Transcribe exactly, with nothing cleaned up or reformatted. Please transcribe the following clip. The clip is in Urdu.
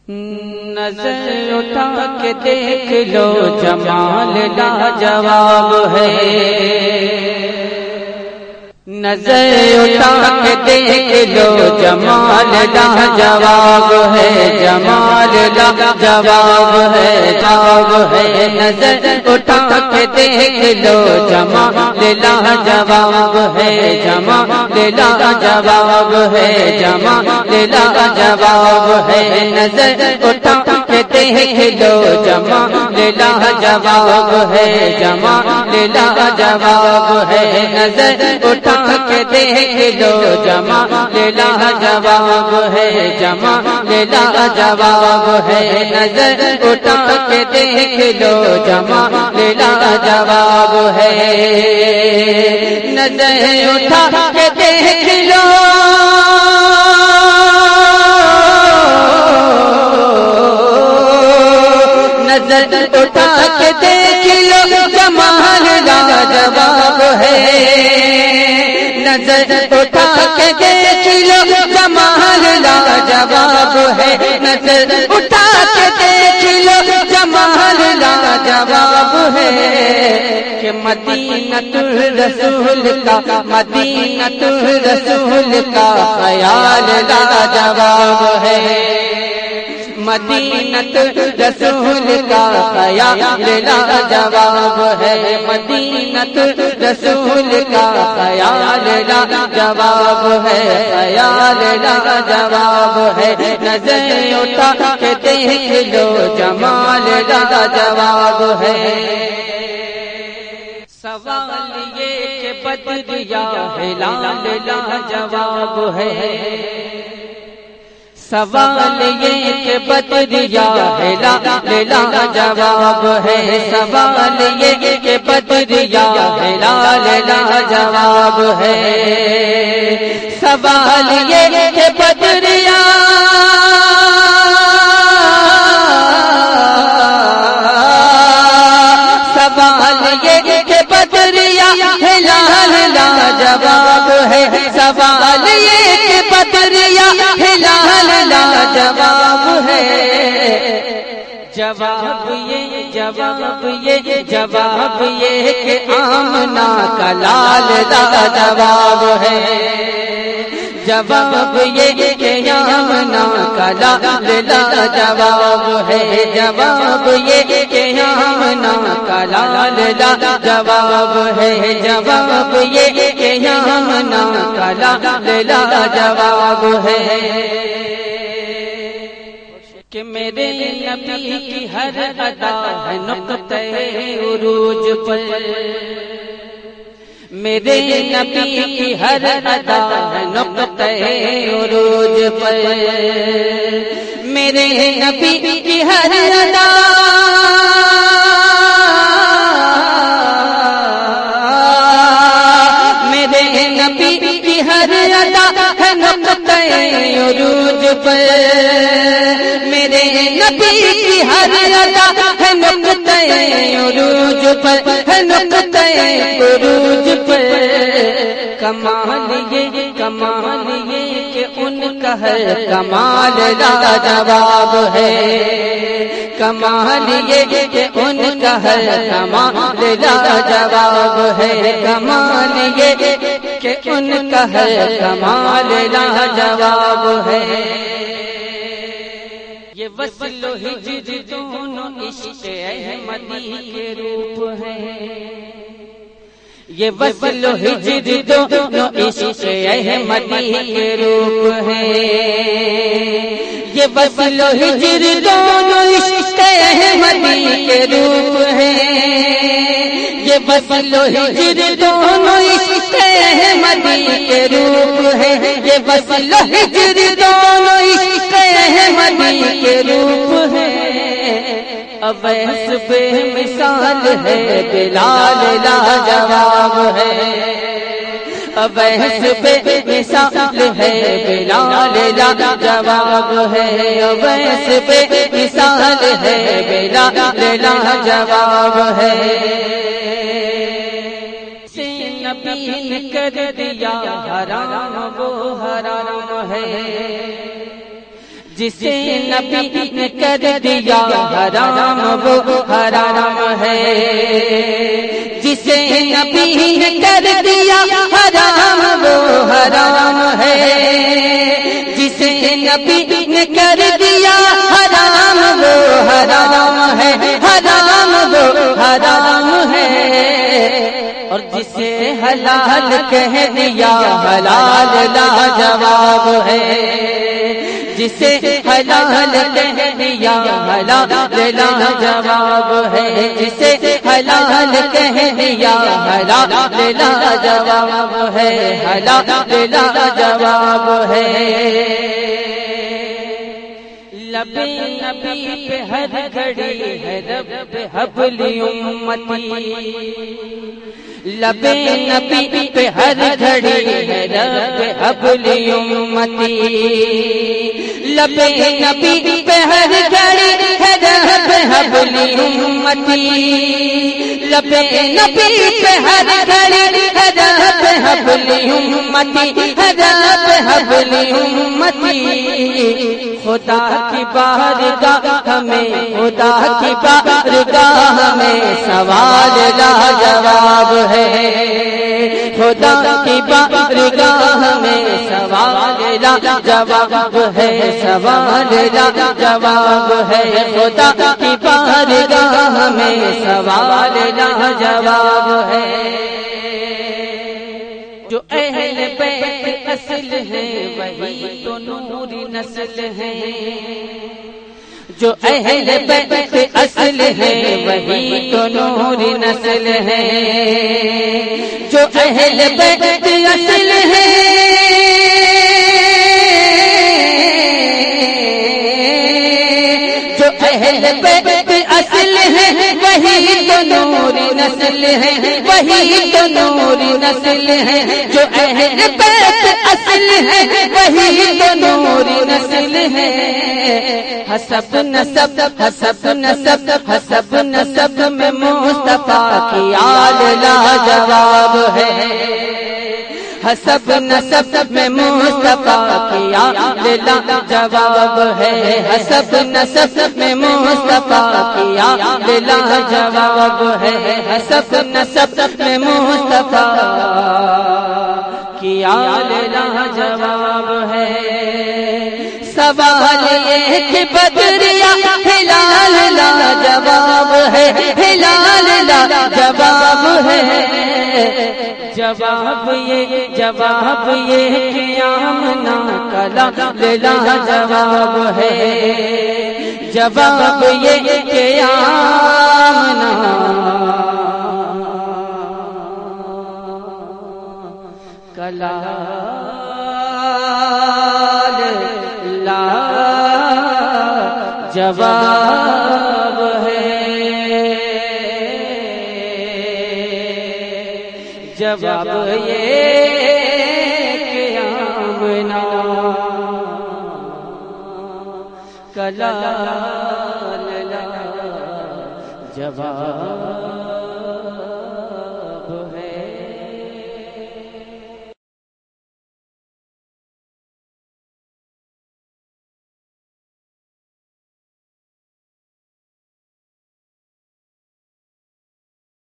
نظر اٹھا کے دیکھ لو جمال لاجواب ہے، نظر اٹھا کے دیکھ لو جمال لاجواب ہے، جمال لاجواب ہے، جواب ہے، نظر اٹھا کے دیکھ لو جمال لاجواب ہے، جمال لاجواب ہے، جمال لاجواب ہے، نظر اٹھا کے دیکھ لو جمال لاجواب ہے، جمال لاجواب ہے، نظر اٹھا کے دیکھ لو جمال لاجواب ہے، جمال لاجواب ہے، نظر اٹھا کے دیکھ لو جمال لاجواب ہے، نظر اٹھا کے دیکھ لو نظر اٹھا کے دیکھ لو جمال لاجواب ہے، نظر اٹھا کے دیکھ لو جمال لاجواب ہے، نظر اٹھا کے دیکھ لو جمال لاجواب ہے، کہ مدینۃ الرسول کا مدینۃ الرسول کا خیال لاجواب ہے، مدینۃ رسول کا خیال لاجواب ہے، مدینۃ رسول کا خیال لاجواب ہے، خیال لاجواب ہے، نظر اٹھا کے دیکھ لو جمال لاجواب ہے، سوال یہ کہ بدر یا ہلال لاجواب ہے، سوال یہ کہ بدر یا ہلال لاجواب ہے، سوال یہ کہ بدر یا ہلال لاجواب ہے، سوال یہ کہ بدر یا سوال یہ کہ بدر یا ہلال لاجواب ہے، سوال یہ کہ بدر یا ہلال لاجواب ہے، جواب یہ جواب یہ جواب یہ کہ آمنہ کا لال لاجواب ہے، جواب یہ کہ آمنہ کا لال لاجواب ہے، جواب یہ کہ آمنہ کا لال لاجواب ہے، جواب یہ کہ آمنہ کا لال لاجواب ہے، کہ میرے نبی کی ہر ادا ہے نقطہ عروج پر، میرے نبی کی ہر ادا ہے نقطہ عروج پر، میرے نبی کی ہر ادا میرے نبی کی ہر ادا ہے نقطہ عروج پر، میرے نبی کی ہر ادا ہے نقطہ عروج پر، ہے نقطہ عروج پر، کمال یہ کمال یہ کہ ان کا ہے کمال لاجواب ہے، کمال یہ کہ ان کا ہے کمال لاجواب ہے، کمال یہ کہ ان کا ہے کمال لاجواب ہے، یہ وصل و ہجر دونوں عشق احمدی کے روپ ہیں، یہ وصل و ہجر دونوں عشق احمدی کے روپ ہیں، یہ وصل و ہجر دونوں عشق احمدی کے روپ ہیں، یہ وصل و ہجر دونوں عشق احمدی کے روپ ہیں، یہ وصل و ہجر دونوں عشق احمدی کے روپ ہیں، اویس بے مثال ہے بلال لاجواب ہے، اویس بے مثال ہے بلال لاجواب ہے، اویس بے مثال ہے بلال لاجواب ہے، سے نبی نے کر دیا حرام وہ حرام ہے، جسے نبی نے کر دیا حرام وہ حرام ہے، جسے نبی نے کر دیا حرام وہ حرام ہے، جسے نبی نے کر دیا حرام وہ حرام ہے، حرام وہ حرام ہے، اور جسے حلال کہہ دیا حلال لاجواب ہے، جسے حلال کہہ دیا حلال لاجواب ہے، جسے حلال کہہ دیا حلال لاجواب ہے، حلال لاجواب ہے۔ لبے نبی پہ ہر گھڑی ہے رب حبل امتی، لبے نبی پہ ہر گھڑی ہے رب حبل امتی، لبے نبی پہ ہر گھڑی ہے رب حبل امتی، لبے نبی پہ ہر گھڑی ہے رب حبل امتی، ہے رب حبل امتی۔ خدا کی بارگاہ ہمیں، خدا کی بارگاہ ہمیں سوال لاجواب ہے، خدا کی بارگاہ ہمیں سوال لاجواب ہے، سوال لاجواب ہے، خدا کی بارگاہ ہمیں سوال لاجواب ہے۔ جو اہل بیت اصل ہے وہی تو نور نسل ہے، جو اہل بیت اصل ہے وہی تو نور نسل ہے، جو اہل بیت اصل ہے جو اہل بیت اصل ہے وہی تو نور نسل ہے، وہی تو نور نسل ہے، جو اہل بیت اصل ہے وہی تو نور نسل ہے۔ حسب نسب حسب نسب حسب نسب میں مصطفیٰ کی آل لاجواب ہے، حسب نسب میں مصطفیٰ کی آل لاجواب ہے، حسب نسب میں مصطفیٰ کی آل لاجواب ہے، حسب نسب میں مصطفیٰ کی آل لاجواب ہے۔ سوال یہ کہ بدریا ہلال لاجواب ہے، ہلال لاجواب ہے، جواب یہ جواب یہ کہ آمنہ کا لاجواب ہے، جواب یہ کہ آمنہ کا جواب ہے، جواب یہ کہ آمنہ کا جواب